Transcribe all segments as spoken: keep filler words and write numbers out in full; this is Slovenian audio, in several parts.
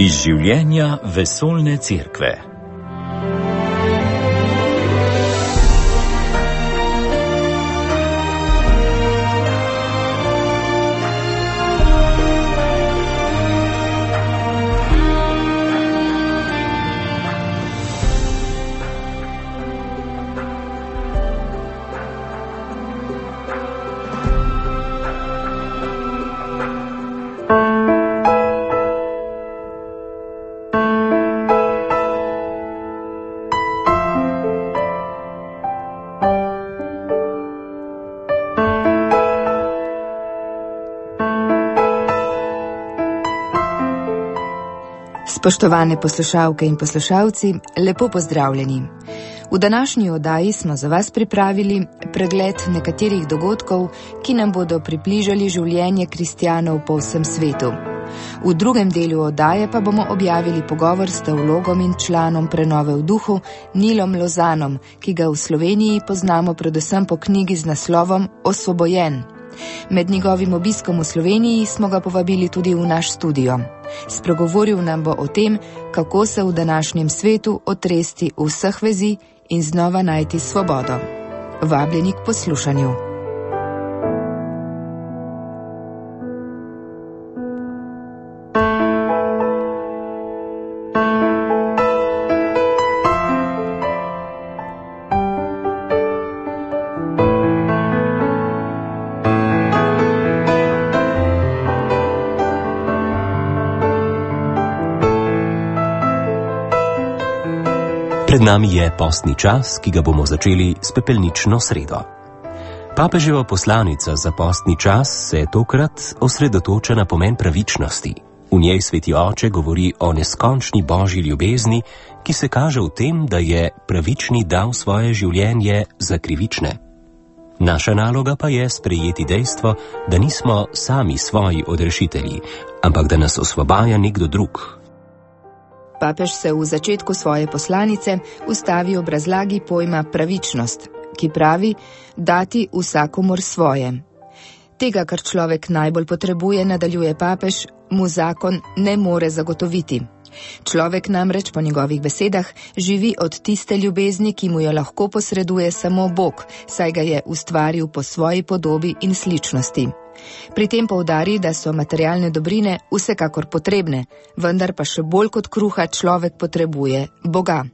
Iz življenja vesoljne cerkve. Spoštovane poslušalke in poslušalci, lepo pozdravljeni. V današnji oddaji smo za vas pripravili pregled nekaterih dogodkov, ki nam bodo približali življenje kristjanov po vsem svetu. V drugem delu oddaje pa bomo objavili pogovor s teologom in članom Prenove v duhu Nilom Lozanom, ki ga v Sloveniji poznamo predvsem po knjigi z naslovom Osvobojen. Med njegovim obiskom v Sloveniji smo ga povabili tudi v naš studio. Spregovoril nam bo o tem, kako se v današnjem svetu otresti vseh vezi in znova najti svobodo. Vabljeni k poslušanju. Pred nami je postni čas, ki ga bomo začeli s pepelnično sredo. Papeževa poslanica za postni čas se tokrat osredotoča na pomen pravičnosti. V njej Sveti Oče govori o neskončni božji ljubezni, ki se kaže v tem, da je pravični dal svoje življenje za krivične. Naša naloga pa je sprejeti dejstvo, da nismo sami svoji odrešitelji, ampak da nas osvobaja nekdo drug. Papež se v začetku svoje poslanice ustavi ob razlagi pojma pravičnost, ki pravi dati vsakomur svoje. Tega, kar človek najbolj potrebuje, nadaljuje papež, mu zakon ne more zagotoviti. Človek namreč po njegovih besedah živi od tiste ljubezni, ki mu jo lahko posreduje samo Bog, saj ga je ustvaril po svoji podobi in sličnosti. Pri tem poudari, da so materialne dobrine vsekakor potrebne, vendar pa še bolj kot kruha človek potrebuje Boga.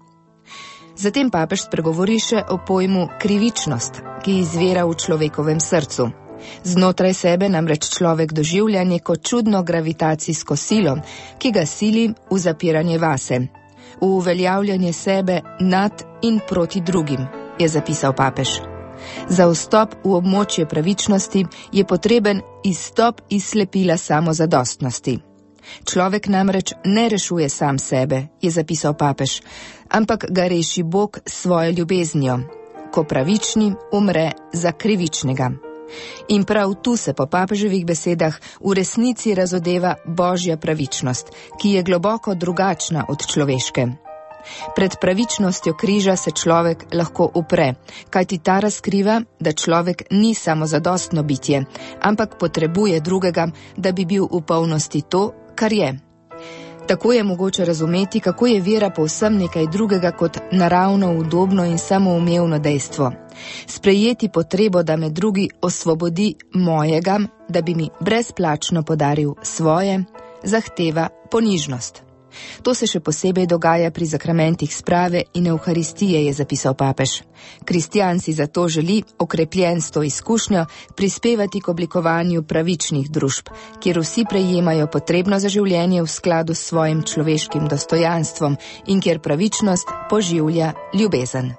Zatem papež spregovori še o pojmu krivičnost, ki izvira v človekovem srcu. Znotraj sebe namreč človek doživlja neko čudno gravitacijsko silo, ki ga sili v zapiranje vase, v uveljavljanje sebe nad in proti drugim, je zapisal papež. Za vstop v območje pravičnosti je potreben izstop iz slepila samozadostnosti. Človek namreč ne rešuje sam sebe, je zapisal papež, ampak ga reši Bog s svojo ljubeznijo, ko pravični umre za krivičnega. In prav tu se po papeževih besedah v resnici razodeva božja pravičnost, ki je globoko drugačna od človeške. Pred pravičnostjo križa se človek lahko upre, kajti ta razkriva, da človek ni samozadostno bitje, ampak potrebuje drugega, da bi bil v polnosti to, kar je. Tako je mogoče razumeti, kako je vera povsem nekaj drugega kot naravno, udobno in samoumevno dejstvo. Sprejeti potrebo, da me drugi osvobodi mojega, da bi mi brezplačno podaril svoje, zahteva ponižnost. To se še posebej dogaja pri zakramentih sprave in evharistije, je zapisal papež. Kristjan si zato želi, okrepljen s to izkušnjo, prispevati k oblikovanju pravičnih družb, kjer vsi prejemajo potrebno za življenje v skladu s svojim človeškim dostojanstvom in kjer pravičnost poživlja ljubezen.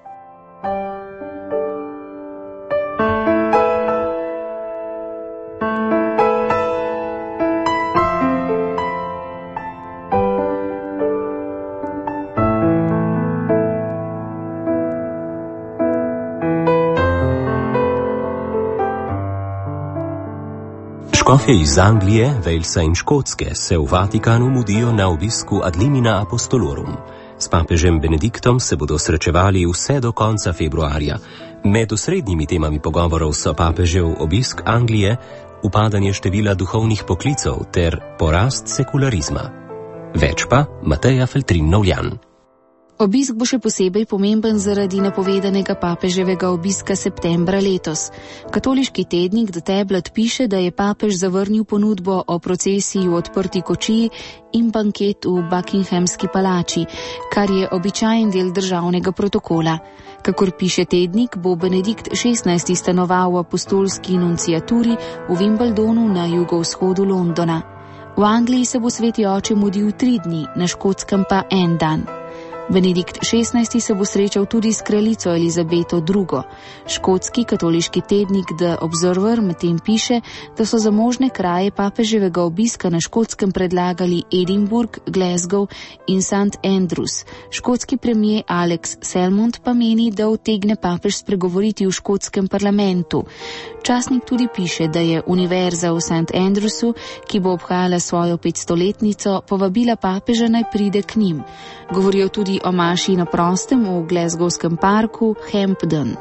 Škofje iz Anglije, Walesa in Škotske se v Vatikanu mudijo na obisku ad limina apostolorum. S papežem Benediktom se bodo srečevali vse do konca februarja. Med osrednjimi temami pogovorov so papežev obisk Anglije, upadanje števila duhovnih poklicev ter porast sekularizma. Več pa Mateja Feltrin-Novjan. Obisk bo še posebej pomemben zaradi napovedanega papeževega obiska septembra letos. Katoliški tednik The Tablet piše, da je papež zavrnil ponudbo o procesiji v odprti kočiji in banket v Buckinghamski palači, kar je običajen del državnega protokola. Kakor piše tednik, bo Benedikt šestnajsti stanoval v apostolski nunciaturi v Wimbledonu na jugovzhodu Londona. V Angliji se bo sveti oče mudil tri dni, na Škotskem pa en dan. Benedikt šestnajsti se bo srečal tudi s kraljico Elizabeto drugo. Škotski katoliški tednik The Observer medtem piše, da so za možne kraje papeževega obiska na Škotskem predlagali Edinburgh, Glasgow in Saint Andrews. Škotski premier Alex Salmond pa meni, da utegne papež spregovoriti v škotskem parlamentu. Časnik tudi piše, da je univerza v Saint Andrewsu, ki bo obhajala svojo petstoletnico, povabila papeža naj pride k njim. Govorijo tudi o maši na prostem v Glasgowskem parku Hampden.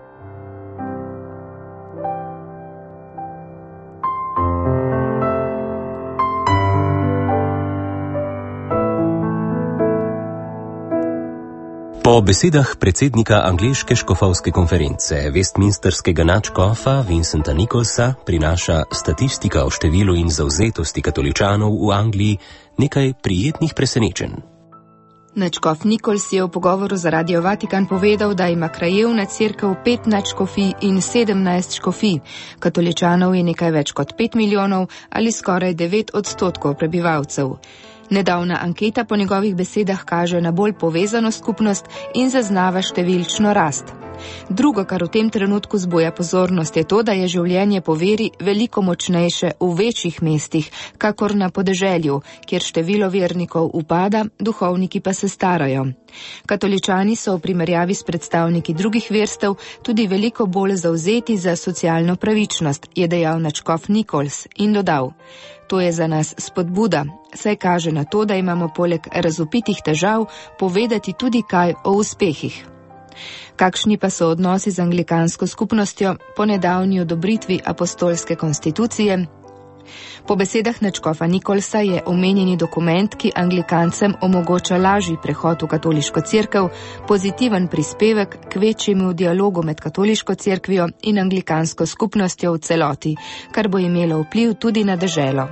Po besedah predsednika angleške škofovske konference Westminsterskega nadškofa Vincenta Nicholsa prinaša statistika o številu in zavzetosti katoličanov v Angliji nekaj prijetnih presenečenj. Nadškof Nichols je v pogovoru za Radio Vatikan povedal, da ima krajevna cerkev pet nadškofij in sedemnajst škofij. Katoličanov je nekaj več kot pet milijonov ali skoraj devet odstotkov prebivalcev. Nedavna anketa po njegovih besedah kaže na bolj povezano skupnost in zaznava številčno rast. Drugo, kar v tem trenutku zbuja pozornost, je to, da je življenje po veri veliko močnejše v večjih mestih, kakor na podeželju, kjer število vernikov upada, duhovniki pa se starajo. Katoličani so v primerjavi s predstavniki drugih verstev tudi veliko bolj zavzeti za socialno pravičnost, je dejal nadškof Nichols in dodal: To je za nas spodbuda, saj kaže na to, da imamo poleg razvpitih težav povedati tudi kaj o uspehih. Kakšni pa so odnosi z anglikansko skupnostjo po nedavni odobritvi apostolske konstitucije? Po besedah nadškofa Nicholsa je omenjeni dokument, ki Anglikancem omogoča lažji prehod v katoliško cerkev, pozitiven prispevek k večjemu dialogu med katoliško cerkvijo in anglikansko skupnostjo v celoti, kar bo imelo vpliv tudi na deželo.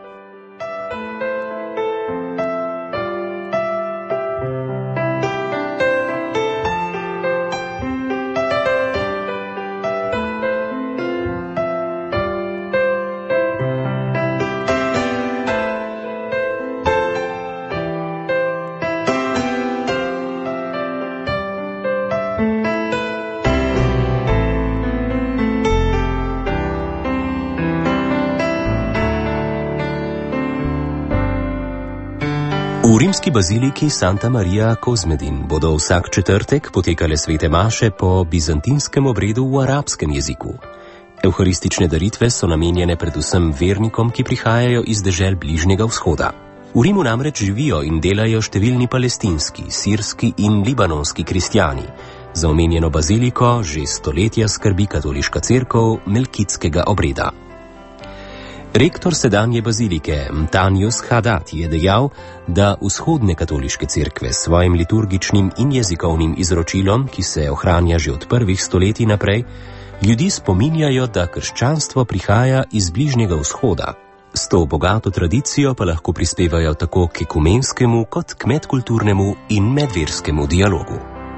V rimski baziliki Santa Maria Cosmedin bodo vsak četrtek potekale svete maše po bizantinskem obredu v arabskem jeziku. Evharistične daritve so namenjene predvsem vernikom, ki prihajajo iz dežel Bližnjega vzhoda. V Rimu namreč živijo in delajo številni palestinski, sirski in libanonski kristjani. Za omenjeno baziliko že stoletja skrbi katoliška cerkev melkitskega obreda. Rektor sedanje bazilike Mtanius Haddad je dejal, da vzhodne katoliške cerkve s svojim liturgičnim in jezikovnim izročilom, ki se ohranja že od prvih stoletij naprej, ljudi spominjajo, da krščanstvo prihaja iz Bližnjega vzhoda. S to bogato tradicijo pa lahko prispevajo tako k ekumenskemu kot k medkulturnemu in medverskemu dialogu.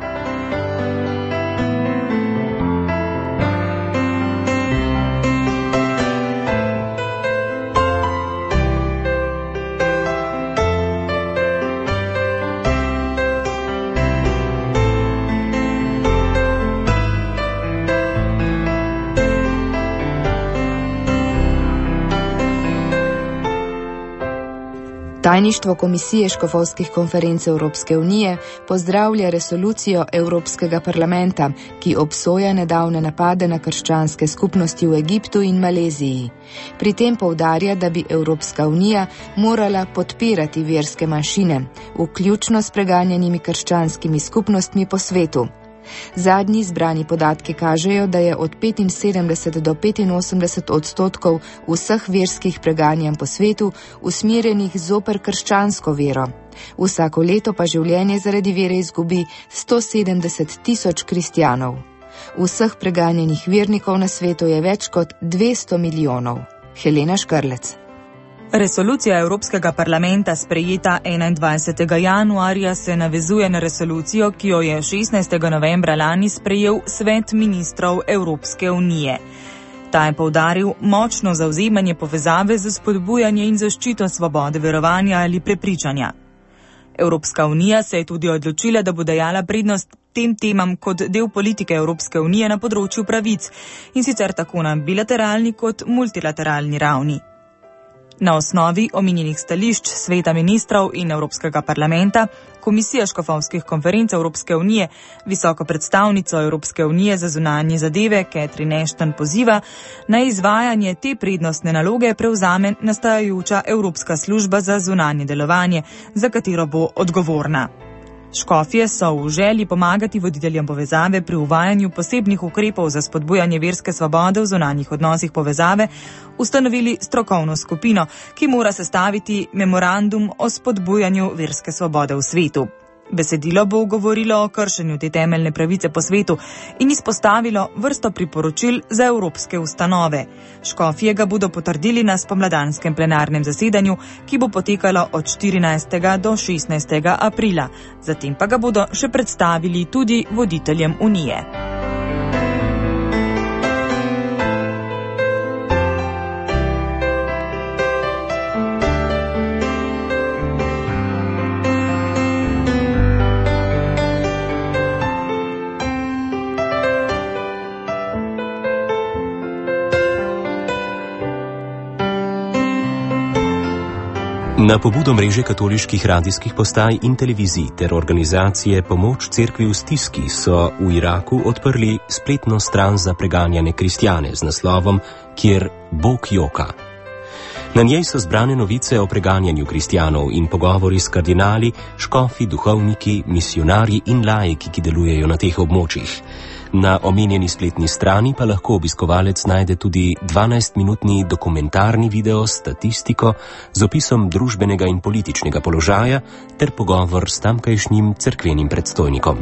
Tajništvo Komisije škofovskih konferenc Evropske unije pozdravlja resolucijo Evropskega parlamenta, ki obsoja nedavne napade na krščanske skupnosti v Egiptu in Maleziji. Pri tem poudarja, da bi Evropska unija morala podpirati verske manjšine, vključno s preganjanimi krščanskimi skupnostmi po svetu. Zadnji zbrani podatki kažejo, da je od petinsedemdeset do petinosemdeset odstotkov vseh verskih preganjanj po svetu usmerjenih zoper krščansko vero. Vsako leto pa življenje zaradi vere izgubi sto sedemdeset tisoč kristjanov. Vseh preganjenih vernikov na svetu je več kot dvesto milijonov. Helena Škrlec. Resolucija Evropskega parlamenta sprejeta enaindvajsetega januarja se navezuje na resolucijo, ki jo je šestnajstega novembra lani sprejel Svet ministrov Evropske unije. Ta je poudaril močno zavzemanje povezave za spodbujanje in zaščito svobode verovanja ali prepričanja. Evropska unija se je tudi odločila, da bo dajala prednost tem temam kot del politike Evropske unije na področju pravic, in sicer tako na bilateralni kot multilateralni ravni. Na osnovi omenjenih stališč Sveta ministrov in Evropskega parlamenta, Komisija škofovskih konferenc Evropske unije, visoko predstavnico Evropske unije za zunanje zadeve Catherine Ashton poziva, na izvajanje te prednostne naloge prevzame nastajajoča Evropska služba za zunanje delovanje, za katero bo odgovorna. Škofje so v želji pomagati voditeljem povezave pri uvajanju posebnih ukrepov za spodbujanje verske svobode v zunanjih odnosih povezave ustanovili strokovno skupino, ki mora sestaviti memorandum o spodbujanju verske svobode v svetu. Besedilo bo govorilo o kršenju te temeljne pravice po svetu in izpostavilo vrsto priporočil za evropske ustanove. Škofje ga bodo potrdili na spomladanskem plenarnem zasedanju, ki bo potekalo od štirinajstega do šestnajstega aprila. Zatem pa ga bodo še predstavili tudi voditeljem Unije. Na pobudo mreže katoliških radijskih postaj in televizij ter organizacije Pomoč cerkvi v stiski so v Iraku odprli spletno stran za preganjane kristjane z naslovom Kjer Bog joka. Na njej so zbrane novice o preganjanju kristjanov in pogovori s kardinali, škofi, duhovniki, misionarji in laiki, ki delujejo na teh območjih. Na omenjeni spletni strani pa lahko obiskovalec najde tudi dvanajstminutni dokumentarni video s statistiko z opisom družbenega in političnega položaja ter pogovor s tamkajšnjim cerkvenim predstojnikom.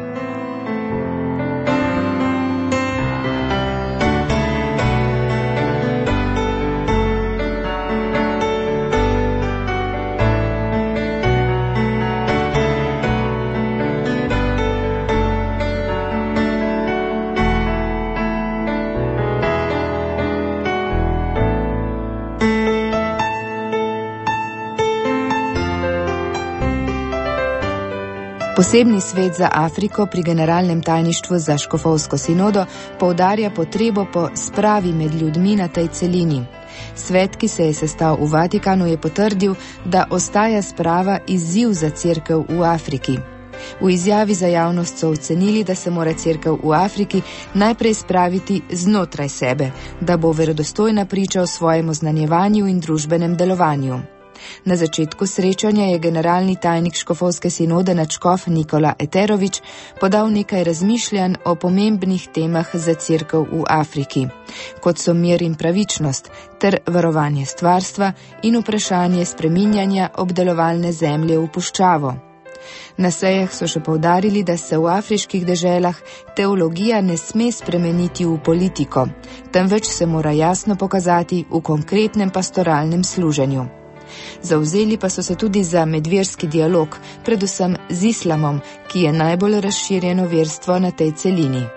Posebni svet za Afriko pri Generalnem tajništvu za škofovsko sinodo poudarja potrebo po spravi med ljudmi na tej celini. Svet, ki se je sestal v Vatikanu, je potrdil, da ostaja sprava izziv za cerkev v Afriki. V izjavi za javnost so ocenili, da se mora cerkev v Afriki najprej spraviti znotraj sebe, da bo verodostojna priča o svojem oznanjevanju in družbenem delovanju. Na začetku srečanja je generalni tajnik škofovske sinode nadškof Nikola Eterović podal nekaj razmišljanj o pomembnih temah za cerkev v Afriki, kot so mir in pravičnost ter varovanje stvarstva in vprašanje spreminjanja obdelovalne zemlje v puščavo. Na sejah so še poudarili, da se v afriških deželah teologija ne sme spremeniti v politiko, temveč se mora jasno pokazati v konkretnem pastoralnem služenju. Zavzeli pa so se tudi za medverski dialog, predvsem z islamom, ki je najbolj razširjeno verstvo na tej celini.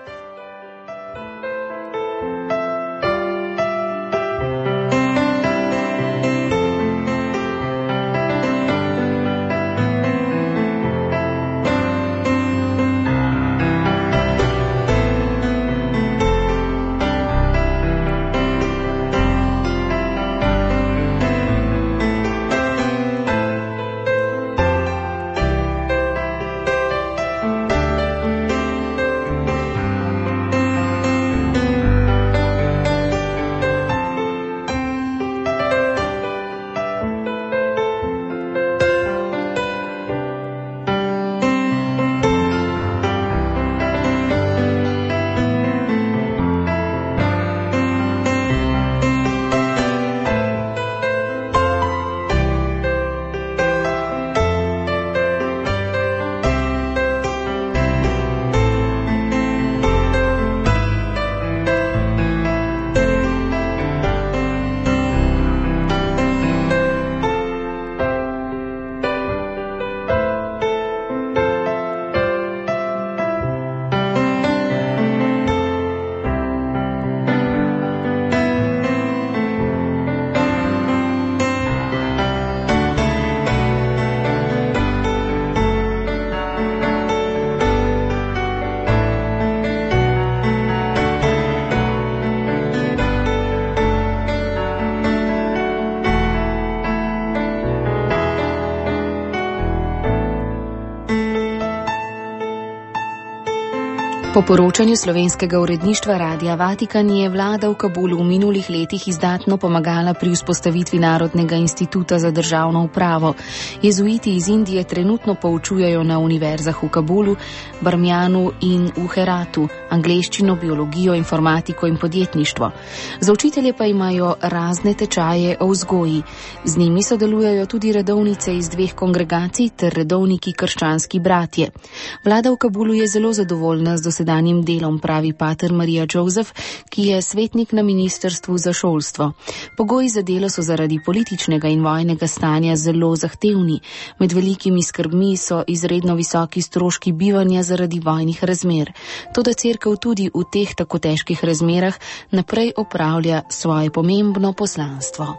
Po poročanju slovenskega uredništva Radia Vatikan je vlada v Kabulu v minulih letih izdatno pomagala pri vzpostavitvi Narodnega instituta za državno upravo. Jezuiti iz Indije trenutno poučujejo na univerzah v Kabulu, Barmjanu in v Heratu angleščino, biologijo, informatiko in podjetništvo. Za učitelje pa imajo razne tečaje o vzgoji. Z njimi sodelujejo tudi redovnice iz dveh kongregacij ter redovniki krščanski bratje. Vlada v Kabulu je zelo zadovoljna z sedanjim delom, pravi pater Marija Joseph, ki je svetnik na Ministrstvu za šolstvo. Pogoji za delo so zaradi političnega in vojnega stanja zelo zahtevni. Med velikimi skrbmi so izredno visoki stroški bivanja zaradi vojnih razmer. Toda cerkev tudi v teh tako težkih razmerah naprej opravlja svoje pomembno poslanstvo.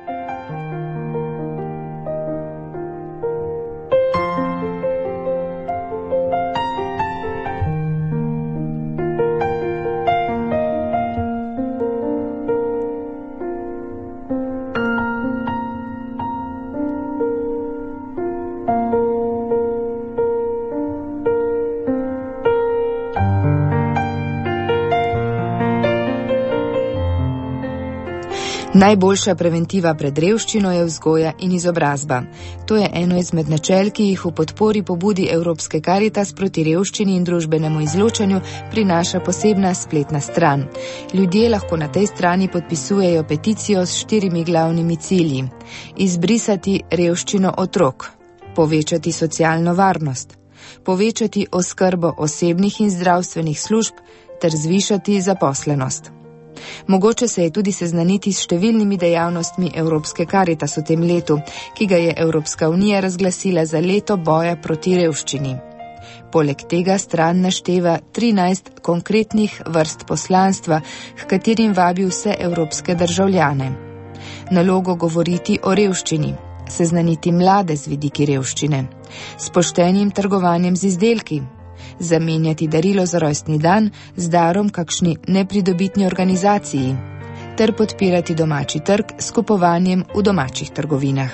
Najboljša preventiva pred revščino je vzgoja in izobrazba. To je eno izmed načel, ki jih v podpori pobudi Evropske Karitas proti revščini in družbenemu izločanju prinaša posebna spletna stran. Ljudje lahko na tej strani podpisujejo peticijo s štirimi glavnimi cilji. Izbrisati revščino otrok, povečati socialno varnost, povečati oskrbo osebnih in zdravstvenih služb ter zvišati zaposlenost. Mogoče se je tudi seznaniti s številnimi dejavnostmi Evropske Karitas v tem letu, ki ga je Evropska unija razglasila za leto boja proti revščini. Poleg tega stran našteva trinajst konkretnih vrst poslanstva, h katerim vabi vse evropske državljane. Nalogo govoriti o revščini, seznaniti mlade z vidiki revščine, s poštenim trgovanjem z izdelki, zamenjati darilo za rojstni dan z darom kakšni nepridobitni organizaciji ter podpirati domači trg s kupovanjem v domačih trgovinah.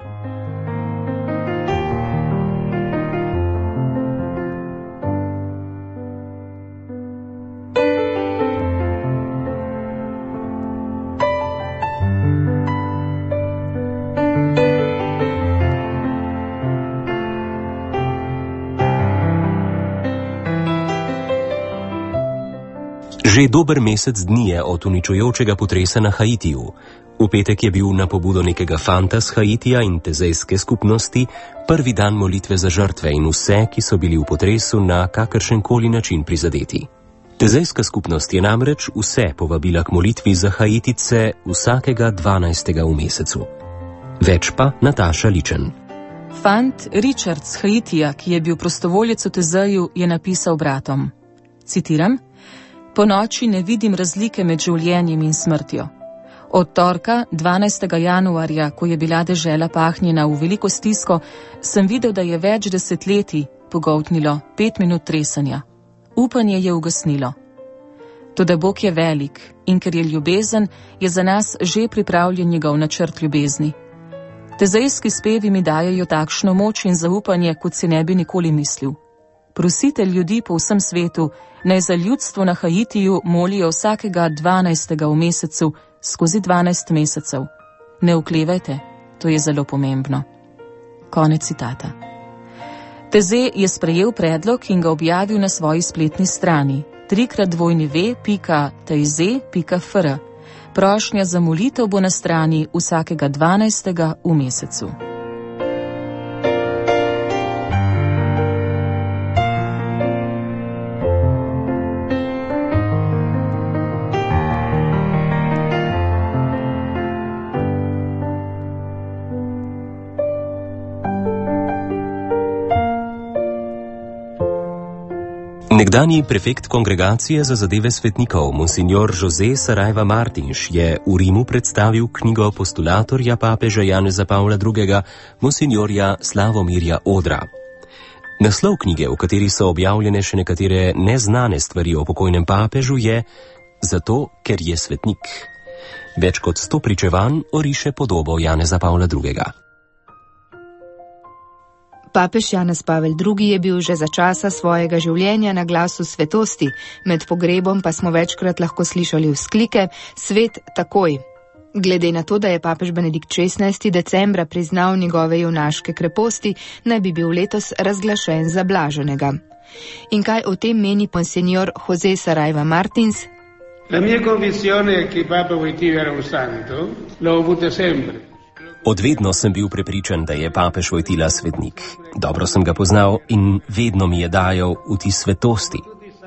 Že dober mesec dni je od uničujočega potresa na Haitiju. V petek je bil na pobudo nekega fanta z Haitija in tezejske skupnosti prvi dan molitve za žrtve in vse, ki so bili v potresu na kakršenkoli način prizadeti. Tezejska skupnost je namreč vse povabila k molitvi za Haitice vsakega dvanajstega v mesecu. Več pa Nataša Ličen. Fant Richard z Haitija, ki je bil prostovoljec v Tezeju, je napisal bratom. Citiram: Po noči ne vidim razlike med življenjem in smrtjo. Od torka, dvanajstega januarja, ko je bila dežela pahnjena v veliko stisko, sem videl, da je več desetletij pogoltnilo pet minut tresanja. Upanje je ugasnilo. Toda Bog je velik in ker je ljubezen, je za nas že pripravljen njegov načrt ljubezni. Tezejski spevi mi dajejo takšno moč in zaupanje, kot si ne bi nikoli mislil. Prosite ljudi po vsem svetu, naj za ljudstvo na Haitiju molijo vsakega dvanajstega v mesecu skozi dvanajst mesecev. Ne oklevajte, to je zelo pomembno. Konec citata. Teze je sprejel predlog in ga objavil na svoji spletni strani trikrat dvojni ve pika teze pika fr. Prošnja za molitev bo na strani vsakega dvanajstega v mesecu. Nekdanji prefekt kongregacije za zadeve svetnikov, monsignor José Saraiva Martins, je v Rimu predstavil knjigo postulatorja papeža Janeza Pavla drugega, monsignorja Slavomirja Odra. Naslov knjige, v kateri so objavljene še nekatere neznane stvari o pokojnem papežu, je Zato, ker je svetnik. Več kot sto pričevanj oriše podobo Janeza Pavla drugega. Papež Janez Pavel drugi. Je bil že za časa svojega življenja na glasu svetosti, med pogrebom pa smo večkrat lahko slišali vzklike: svet takoj. Glede na to, da je papež Benedikt šestnajsti. decembra priznal njegove junaške kreposti, naj bi bil letos razglašen za blaženega. In kaj o tem meni monsignor José Saraiva Martins? La mia convinzione è che Papa Wojtyla era un santo, l'ho avuta sempre. Odvedno sem bil prepričan, da je papež Wojtyla svetnik. Dobro sem ga poznal in vedno mi je dajal vtis svetosti.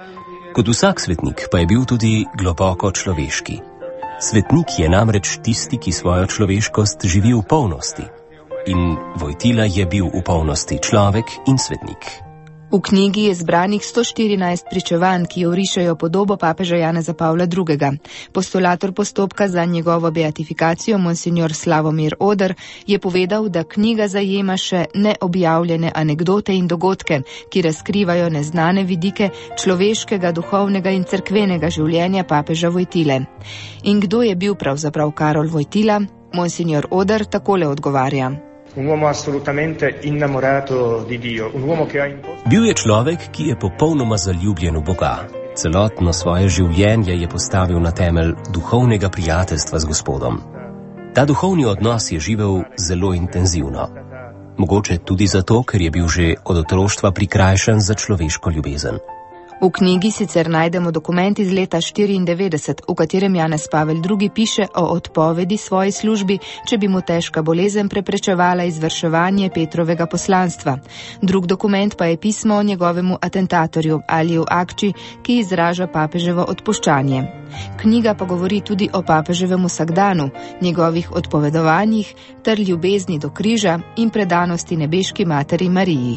Kot vsak svetnik pa je bil tudi globoko človeški. Svetnik je namreč tisti, ki svojo človeškost živi v polnosti. In Wojtyla je bil v polnosti človek in svetnik. V knjigi je zbranih sto štirinajst pričevanj, ki orišajo podobo papeža Janeza Pavla drugega. Postulator postopka za njegovo beatifikacijo, monsignor Slavomir Oder, je povedal, da knjiga zajema še neobjavljene anekdote in dogodke, ki razkrivajo neznane vidike človeškega, duhovnega in cerkvenega življenja papeža Wojtyle. In kdo je bil pravzaprav Karol Wojtyla? Monsignor Oder takole odgovarja. Un uomo assolutamente innamorato di Dio, un uomo che ha imposto... Bil je človek, ki je popolnoma zaljubljen v Boga. Celotno svoje življenje je postavil na temelj duhovnega prijateljstva z Gospodom. Ta duhovni odnos je živel zelo intenzivno. Mogoče tudi zato, ker je bil že od otroštva prikrajšan za človeško ljubezen. V knjigi sicer najdemo dokument iz leta štiriindevetdeset, v katerem Janez Pavel drugi. Piše o odpovedi svoji službi, če bi mu težka bolezen preprečevala izvrševanje Petrovega poslanstva. Drug dokument pa je pismo o njegovemu atentatorju Aliju Akči, ki izraža papeževo odpuščanje. Knjiga pa govori tudi o papeževem vsakdanu, njegovih odpovedovanjih ter ljubezni do križa in predanosti nebeški materi Mariji.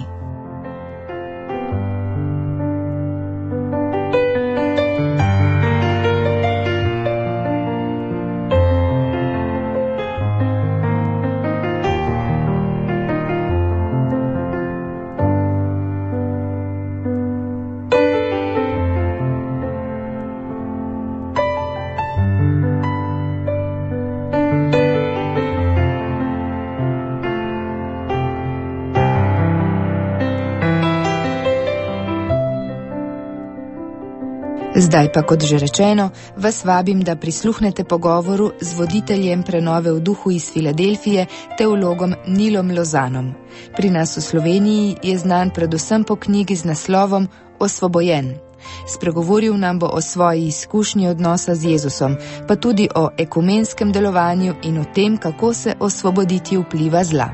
Zdaj pa, kot že rečeno, vas vabim, da prisluhnete pogovoru z voditeljem prenove v duhu iz Filadelfije, teologom Nilom Lozanom. Pri nas v Sloveniji je znan predvsem po knjigi z naslovom Osvobojen. Spregovoril nam bo o svoji izkušnji odnosa z Jezusom, pa tudi o ekumenskem delovanju in o tem, kako se osvoboditi vpliva zla.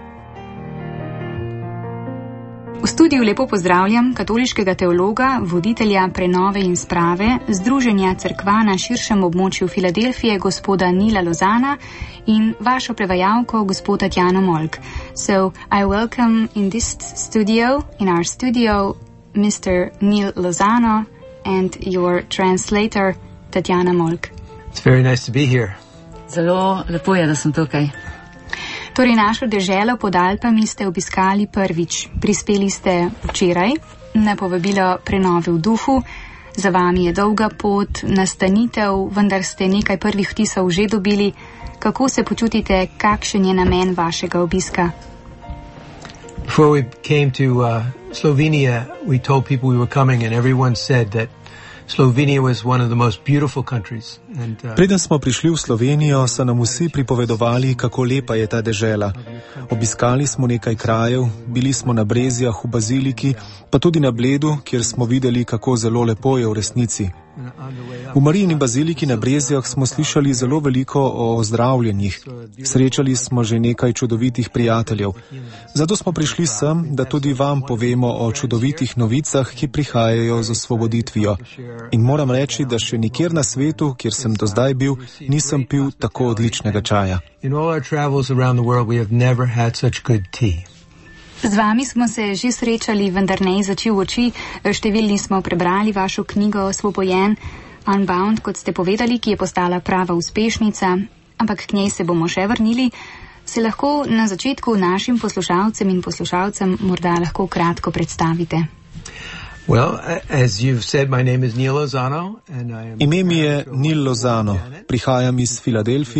V studiu lepo pozdravljam katoliškega teologa, voditelja prenove in sprave Združenja cerkva na širšem območju Filadelfije, gospoda Nila Lozana, in vašo prevajalko, gospoda Tatjano Molk. So, I welcome in this studio, in our studio, mister Nil Lozano and your translator, Tatjana Molk. It's very nice to be here. Zelo lepo je, da sem tukaj. Torej, našo deželo pod Alpami ste obiskali prvič. Prispeli ste včeraj na povabilo prenove v duhu. Za vami je dolga pot, nastanitev, vendar ste nekaj prvih vtisov že dobili. Kako se počutite, kakšen je namen vašega obiska? Before we came to uh, Slovenia, we told people we were coming and everyone said that Slovenia was one of the most beautiful countries. And, uh, Preden smo prišli v Slovenijo, so nam vsi pripovedovali, kako lepa je ta dežela. Obiskali smo nekaj krajev, bili smo na Brezjah v Baziliki, pa tudi na Bledu, kjer smo videli, kako zelo lepo je v resnici. V Marijini baziliki na Brezjah smo slišali zelo veliko o ozdravljenjih. Srečali smo že nekaj čudovitih prijateljev. Zato smo prišli sem, da tudi vam povemo o čudovitih novicah, ki prihajajo z osvoboditvijo. In moram reči, da še nikjer na svetu, kjer sem do zdaj bil, nisem pil tako odličnega čaja. In all our travels around the world, we have never had such good tea. Z vami smo se že srečali, vendar ne iz oči v oči. Številni smo prebrali vašo knjigo Osvobojen, Unbound, kot ste povedali, ki je postala prava uspešnica, ampak k njej se bomo še vrnili. Se lahko na začetku našim poslušalcem in poslušalcem morda lahko kratko predstavite? Well, as you've said, my name is Nil Lozano and I am... Ime mi je Nil Lozano, prihajam iz Filadelfije,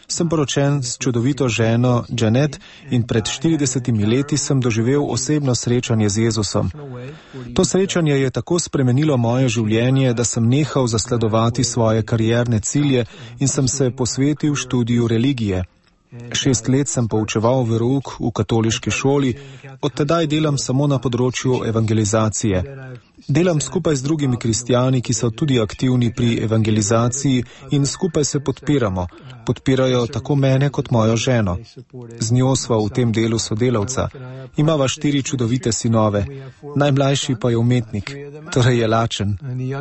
Sem poročen s čudovito ženo Janet in pred štiridesetimi leti sem doživel osebno srečanje z Jezusom. To srečanje je tako spremenilo moje življenje, da sem nehal zasledovati svoje karierne cilje in sem se posvetil študiju religije. Šest let sem poučeval verouk v katoliški šoli, od tedaj delam samo na področju evangelizacije. Delam skupaj z drugimi kristjani, ki so tudi aktivni pri evangelizaciji in skupaj se podpiramo. Podpirajo tako mene kot mojo ženo. Z njo sva v tem delu sodelavca. Imava štiri čudovite sinove. Najmlajši pa je umetnik, torej je lačen.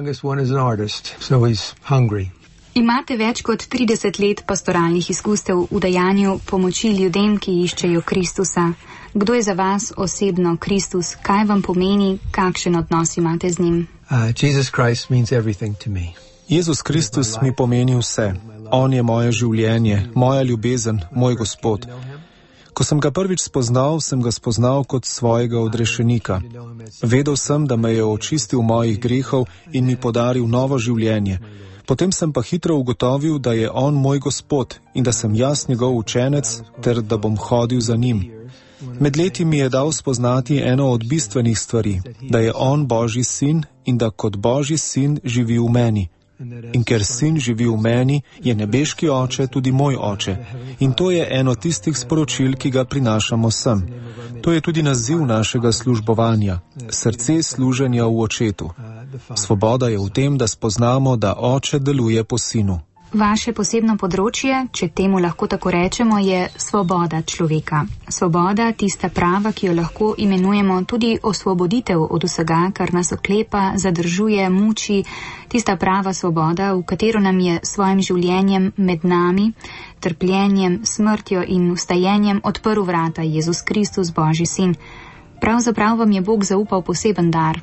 Imate več kot trideset let pastoralnih izkustev v dajanju pomoči ljudem, ki iščejo Kristusa. Kdo je za vas osebno Kristus? Kaj vam pomeni? Kakšen odnos imate z njim? Uh, Jesus Christ means everything to me. Jezus Kristus mi pomeni vse. On je moje življenje, moja ljubezen, moj Gospod. Ko sem ga prvič spoznal, sem ga spoznal kot svojega odrešenika. Vedel sem, da me je očistil mojih grehov in mi podaril novo življenje. Potem sem pa hitro ugotovil, da je on moj Gospod in da sem jaz njegov učenec ter da bom hodil za njim. Med leti mi je dal spoznati eno od bistvenih stvari, da je on Božji sin in da kot Božji sin živi v meni. In ker sin živi v meni, je nebeški oče tudi moj oče. In to je eno tistih sporočil, ki ga prinašamo sem. To je tudi naziv našega službovanja, srce služenja v očetu. Svoboda je v tem, da spoznamo, da oče deluje po sinu. Vaše posebno področje, če temu lahko tako rečemo, je svoboda človeka. Svoboda, tista prava, ki jo lahko imenujemo tudi osvoboditev od vsega, kar nas oklepa, zadržuje, muči, tista prava svoboda, v katero nam je svojim življenjem med nami, trpljenjem, smrtjo in vstajenjem odprl vrata Jezus Kristus, Božji sin. Pravzaprav vam je Bog zaupal poseben dar.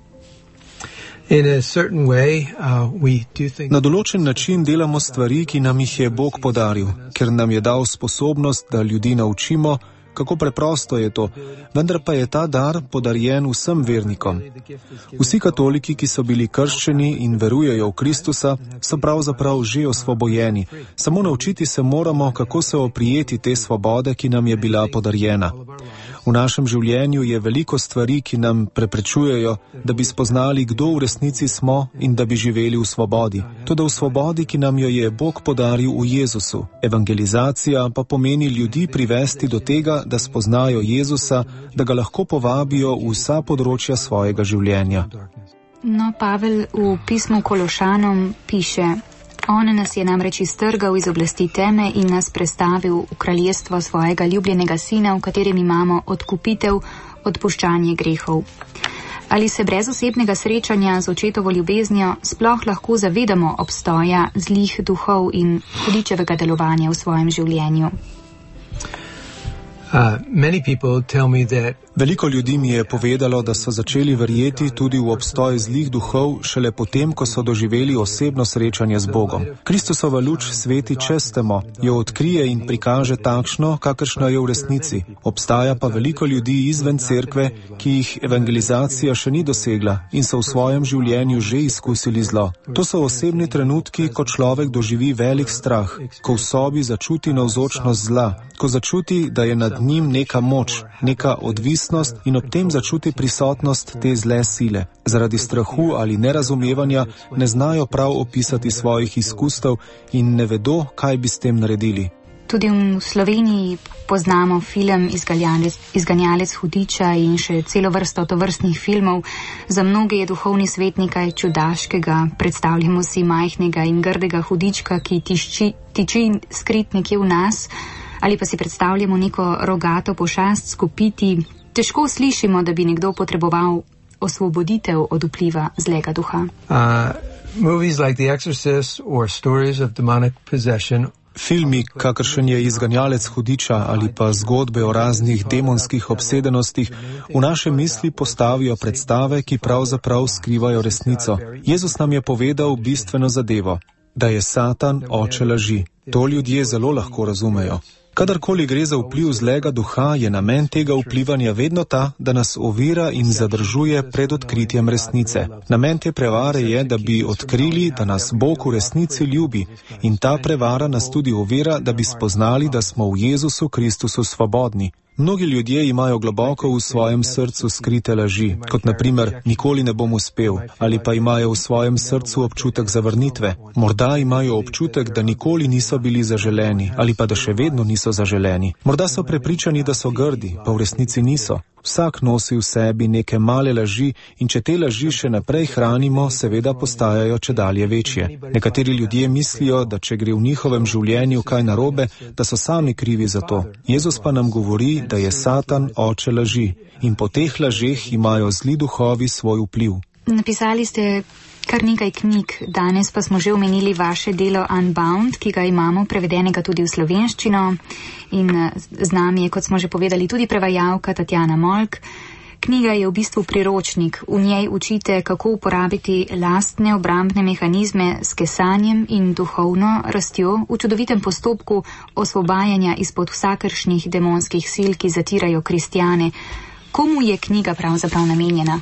Na določen način delamo stvari, ki nam jih je Bog podaril, ker nam je dal sposobnost, da ljudi naučimo, kako preprosto je to, vendar pa je ta dar podarjen vsem vernikom. Vsi katoliki, ki so bili krščeni in verujejo v Kristusa, so pravzaprav že osvobojeni. Samo naučiti se moramo, kako se oprijeti te svobode, ki nam je bila podarjena. V našem življenju je veliko stvari, ki nam preprečujejo, da bi spoznali, kdo v resnici smo in da bi živeli v svobodi. Toda v svobodi, ki nam jo je Bog podaril v Jezusu. Evangelizacija pa pomeni ljudi privesti do tega, da spoznajo Jezusa, da ga lahko povabijo v vsa področja svojega življenja. No, Pavel v pismu Kološanom piše: On nas je namreč iztrgal iz oblasti teme in nas prestavil v kraljestvo svojega ljubljenega sina, v katerem imamo odkupitev, odpuščanje grehov. Ali se brez osebnega srečanja z očetovo ljubeznijo sploh lahko zavedamo obstoja zlih duhov in hudičevega delovanja v svojem življenju? Uh, many people tell me that Veliko ljudi mi je povedalo, da so začeli verjeti tudi v obstoj zlih duhov šele potem, ko so doživeli osebno srečanje z Bogom. Kristusova luč sveti čez temo, jo odkrije in prikaže takšno, kakršna je v resnici. Obstaja pa veliko ljudi izven cerkve, ki jih evangelizacija še ni dosegla in so v svojem življenju že izkusili zlo. To so osebni trenutki, ko človek doživi velik strah, ko v sobi začuti navzočnost zla, ko začuti, da je nad njim neka moč, neka odvisnost in ob tem začuti prisotnost te zle sile. Zaradi strahu ali nerazumevanja ne znajo prav opisati svojih izkustev in ne vedo, kaj bi s tem naredili. Tudi v Sloveniji poznamo film Izganjalec, Izganjalec hudiča in še celo vrsto tovrstnih filmov. Za mnoge je duhovni svet nekaj čudaškega. Predstavljamo si majhnega in grdega hudička, ki tišči, tiči skrit nekje v nas, ali pa si predstavljamo neko rogato pošast skupiti. Težko slišimo, da bi nekdo potreboval osvoboditev od vpliva zlega duha. Uh, movies like The Exorcist or stories of demonic possession. Filmi, kakršen je Izganjalec hudiča ali pa zgodbe o raznih demonskih obsedenostih, v naše misli postavijo predstave, ki pravzaprav skrivajo resnico. Jezus nam je povedal bistveno zadevo, da je Satan oče laži. To ljudje zelo lahko razumejo. Kadarkoli gre za vpliv zlega duha, je namen tega vplivanja vedno ta, da nas ovira in zadržuje pred odkritjem resnice. Namen te prevare je, da bi odkrili, da nas Bog v resnici ljubi, in ta prevara nas tudi ovira, da bi spoznali, da smo v Jezusu Kristusu svobodni. Mnogi ljudje imajo globoko v svojem srcu skrite laži, kot na primer, nikoli ne bom uspel, ali pa imajo v svojem srcu občutek zavrnitve. Morda imajo občutek, da nikoli niso bili zaželeni, ali pa da še vedno niso zaželeni. Morda so prepričani, da so grdi, pa v resnici niso. Vsak nosi v sebi neke male laži in če te laži še naprej hranimo, seveda postajajo čedalje večje. Nekateri ljudje mislijo, da če gre v njihovem življenju kaj narobe, da so sami krivi za to. Jezus pa nam govori, da je Satan oče laži in po teh lažeh imajo zli duhovi svoj vpliv. Napisali ste kar nekaj knjig, danes pa smo že omenili vaše delo Unbound, ki ga imamo prevedenega tudi v slovenščino in z nami je, kot smo že povedali, tudi prevajalka Tatjana Molk. Knjiga je v bistvu priročnik, v njej učite, kako uporabiti lastne obrambne mehanizme s kesanjem in duhovno rastjo v čudovitem postopku osvobajanja izpod vsakršnih demonskih sil, ki zatirajo kristjane. Komu je knjiga pravzaprav namenjena?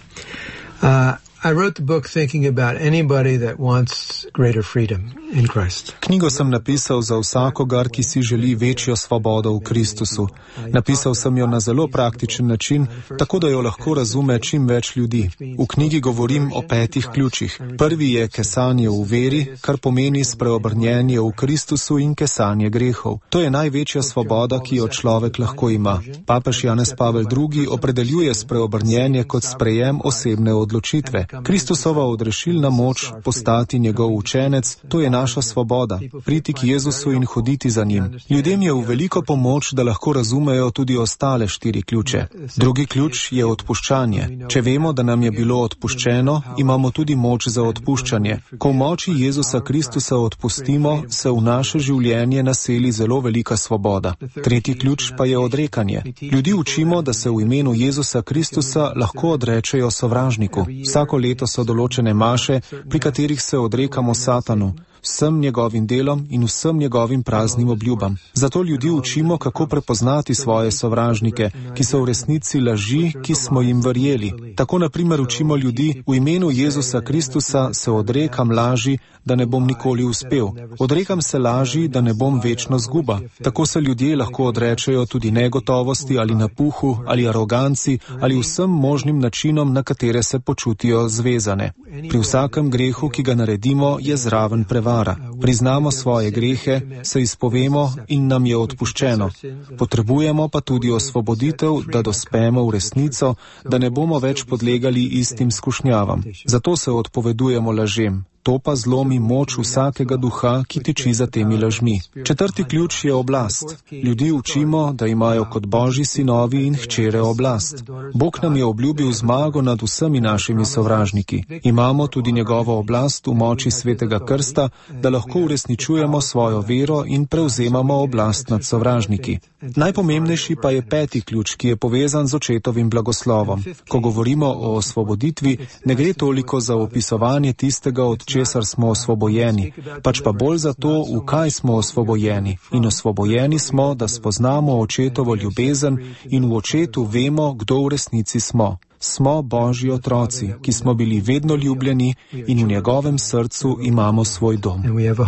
Uh, I wrote the book thinking about anybody that wants greater freedom in Christ. Knjigo sem napisal za vsakogar, ki si želi večjo svobodo v Kristusu. Napisal sem jo na zelo praktičen način, tako da jo lahko razume čim več ljudi. V knjigi govorim o petih ključih. Prvi je kesanje v veri, kar pomeni spreobrnjenje v Kristusu in kesanje grehov. To je največja svoboda, ki jo človek lahko ima. Papež Janez Pavel drugi opredeljuje spreobrnjenje kot sprejem osebne odločitve. Kristusova odrešilna moč postati njegov učenec, to je naša svoboda, priti k Jezusu in hoditi za njim. Ljudem je v veliko pomoč, da lahko razumejo tudi ostale štiri ključe. Drugi ključ je odpuščanje. Če vemo, da nam je bilo odpuščeno, imamo tudi moč za odpuščanje. Ko v moči Jezusa Kristusa odpustimo, se v naše življenje naseli zelo velika svoboda. Tretji ključ pa je odrekanje. Ljudi učimo, da se v imenu Jezusa Kristusa lahko odrečejo sovražniku. Vsako leto so določene maše, pri katerih se odrekamo Satanu, vsem njegovim delom in vsem njegovim praznim obljubam. Zato ljudi učimo, kako prepoznati svoje sovražnike, ki so v resnici laži, ki smo jim verjeli. Tako na primer učimo ljudi, v imenu Jezusa Kristusa se odrekam laži, da ne bom nikoli uspel. Odrekam se laži, da ne bom večno zguba. Tako se ljudje lahko odrečejo tudi negotovosti ali napuhu ali aroganci ali vsem možnim načinom, na katere se počutijo zvezane. Pri vsakem grehu, ki ga naredimo, je zraven prevara. Priznamo svoje grehe, se izpovemo in nam je odpuščeno. Potrebujemo pa tudi osvoboditev, da dospemo v resnico, da ne bomo več podlegali istim skušnjavam. Zato se odpovedujemo lažem. To pa zlomi moč vsakega duha, ki tiči za temi lažmi. Četrti ključ je oblast. Ljudi učimo, da imajo kot Božji sinovi in hčere oblast. Bog nam je obljubil zmago nad vsemi našimi sovražniki. Imamo tudi njegovo oblast v moči svetega krsta, da lahko uresničujemo svojo vero in prevzemamo oblast nad sovražniki. Najpomembnejši pa je peti ključ, ki je povezan z očetovim blagoslovom. Ko govorimo o osvoboditvi, ne gre toliko za opisovanje tistega, od česar smo osvobojeni, pač pa bolj za to, v kaj smo osvobojeni. In osvobojeni smo, da spoznamo očetovo ljubezen in v očetu vemo, kdo v resnici smo. Smo Božji otroci, ki smo bili vedno ljubljeni in v njegovem srcu imamo svoj dom.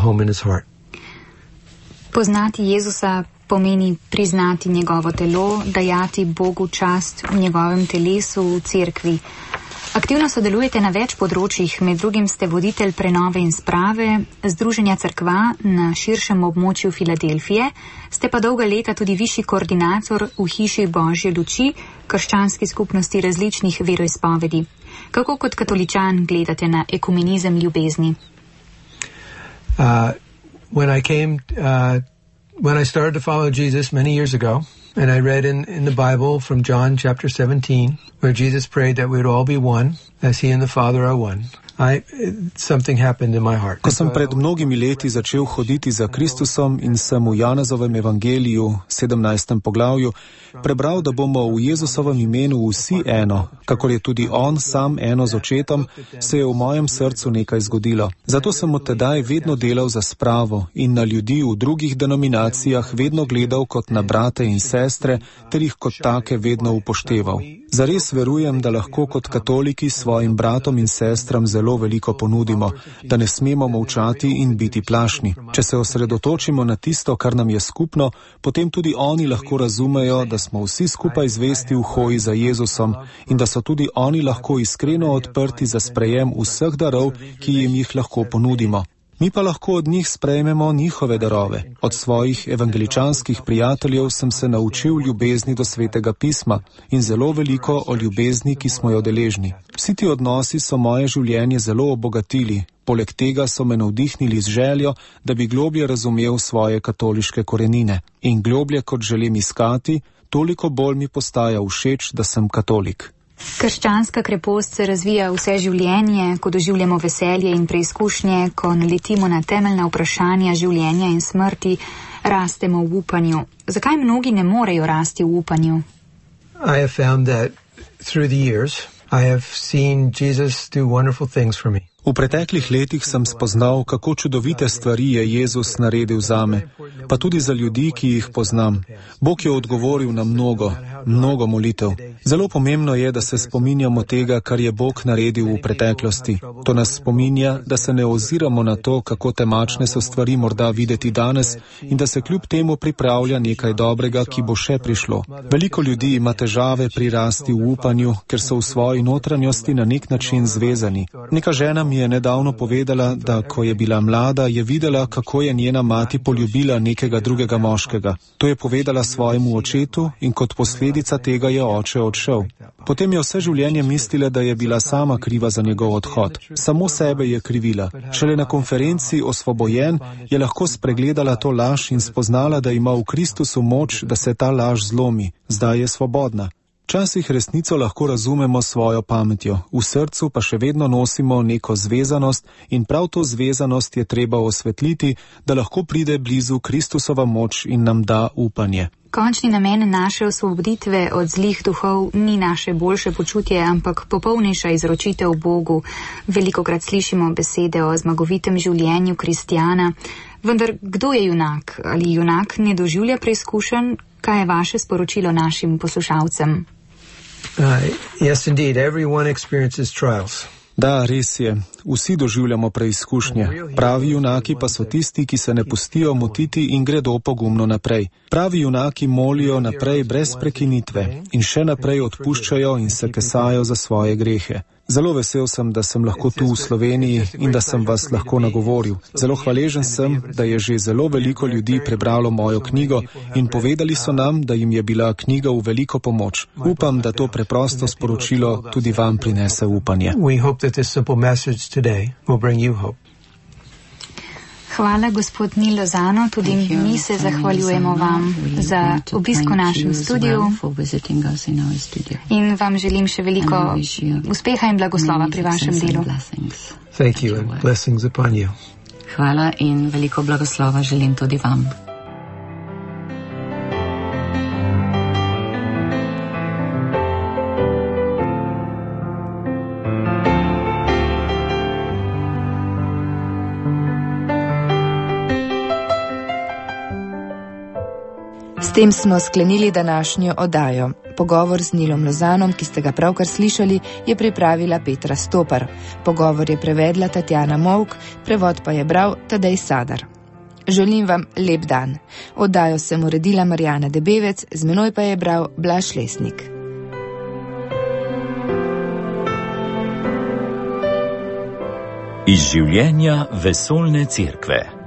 Poznati Jezusa pomeni priznati njegovo telo, dajati Bogu čast v njegovem telesu, v cerkvi. Aktivno sodelujete na več področjih, med drugim ste voditelj prenove in sprave, Združenja cerkva na širšem območju Filadelfije, ste pa dolga leta tudi višji koordinator v hiši Božje luči, krščanski skupnosti različnih veroizpovedi. Kako kot katoličan gledate na ekumenizem ljubezni? Uh, when I came, uh, when I started to follow Jesus many years ago, and I read in, in the Bible from John chapter seventeen, where Jesus prayed that we would all be one, as he and the Father are one. I, something happened in my heart. Ko sem pred mnogimi leti začel hoditi za Kristusom in sem v Janezovem evangeliju, sedemnajstem poglavju, prebral, da bomo v Jezusovem imenu vsi eno, kakor je tudi On sam eno z očetom, se je v mojem srcu nekaj zgodilo. Zato sem od tedaj vedno delal za spravo in na ljudi v drugih denominacijah vedno gledal kot na brate in sestre, ter jih kot take vedno upošteval. Zares verujem, da lahko kot katoliki svojim bratom in sestram zelo veliko ponudimo, da ne smemo molčati in biti plašni. Če se osredotočimo na tisto, kar nam je skupno, potem tudi oni lahko razumejo, da smo vsi skupaj zvesti v hoji za Jezusom in da so tudi oni lahko iskreno odprti za sprejem vseh darov, ki jim jih lahko ponudimo. Mi pa lahko od njih sprejmemo njihove darove. Od svojih evangeličanskih prijateljev sem se naučil ljubezni do Svetega pisma in zelo veliko o ljubezni, ki smo jo deležni. Vsi ti odnosi so moje življenje zelo obogatili, poleg tega so me navdihnili z željo, da bi globlje razumel svoje katoliške korenine. In globlje, kot želim iskati, toliko bolj mi postaja všeč, da sem katolik. Krščanska krepost se razvija vse življenje, ko doživljamo veselje in preizkušnje, ko naletimo na temeljna vprašanja življenja in smrti, rastemo v upanju. Zakaj mnogi ne morejo rasti v upanju? I have found that through the years I have seen Jesus do wonderful things for me. V preteklih letih sem spoznal, kako čudovite stvari je Jezus naredil zame, pa tudi za ljudi, ki jih poznam. Bog je odgovoril na mnogo, mnogo molitev. Zelo pomembno je, da se spominjamo tega, kar je Bog naredil v preteklosti. To nas spominja, da se ne oziramo na to, kako temačne so stvari morda videti danes in da se kljub temu pripravlja nekaj dobrega, ki bo še prišlo. Veliko ljudi ima težave pri rasti v upanju, ker so v svoji notranjosti na nek način zvezani. Neka žena mi je nedavno povedala, da ko je bila mlada, je videla, kako je njena mati poljubila nekega drugega moškega. To je povedala svojemu očetu in kot posledica tega je oče odšel. Potem je vse življenje mislila, da je bila sama kriva za njegov odhod. Samo sebe je krivila. Šele na konferenci Osvobojen je lahko spregledala to laž in spoznala, da ima v Kristusu moč, da se ta laž zlomi. Zdaj je svobodna. Včasih resnico lahko razumemo s svojo pametjo, v srcu pa še vedno nosimo neko zvezanost in prav to zvezanost je treba osvetliti, da lahko pride blizu Kristusova moč in nam da upanje. Končni namen naše osvoboditve od zlih duhov ni naše boljše počutje, ampak popolnejša izročitev Bogu. Velikokrat slišimo besede o zmagovitem življenju kristjana, vendar kdo je junak? Ali junak ne doživlja preizkušenj? Kaj je vaše sporočilo našim poslušalcem? Uh, yes, indeed, everyone experiences trials. Da, res je. Vsi doživljamo preizkušnje. Pravi junaki pa so tisti, ki se ne pustijo motiti in gredo pogumno naprej. Pravi junaki molijo naprej brez prekinitve in še naprej odpuščajo in se kesajo za svoje grehe. Zelo vesel sem, da sem lahko tu v Sloveniji in da sem vas lahko nagovoril. Zelo hvaležen sem, da je že zelo veliko ljudi prebralo mojo knjigo in povedali so nam, da jim je bila knjiga v veliko pomoč. Upam, da to preprosto sporočilo tudi vam prinese upanje. Hvala, gospod Nil Lozano, tudi mi se zahvaljujemo vam za obisk v našem studiu in vam želim še veliko uspeha in blagoslova pri vašem delu. Hvala in veliko blagoslova želim tudi vam. S tem smo sklenili današnjo oddajo. Pogovor z Nilom Lozanom, ki ste ga pravkar slišali, je pripravila Petra Stopar. Pogovor je prevedla Tatjana Molk, prevod pa je bral Tadej Sadar. Želim vam lep dan. Oddajo sem uredila Marjana Debevec, z menoj pa je bral Blaž Lesnik. Iz življenja vesoljne cerkve.